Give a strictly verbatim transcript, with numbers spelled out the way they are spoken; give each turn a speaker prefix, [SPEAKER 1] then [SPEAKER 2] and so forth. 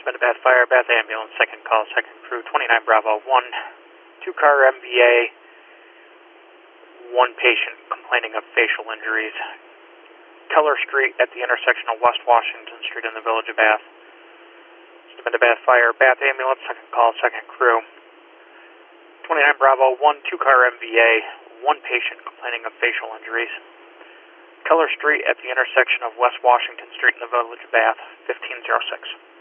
[SPEAKER 1] Been a Bath Fire, Bath Ambulance, second call, second crew, twenty-nine Bravo one, two-car M V A, one patient complaining of facial injuries. Keller Street at the intersection of West Washington Street in the Village of Bath. Been a Bath Fire, Bath Ambulance, second call, second crew, twenty-nine Bravo one, two-car M V A, one patient complaining of facial injuries. Keller Street at the intersection of West Washington Street in the Village of Bath, fifteen oh six.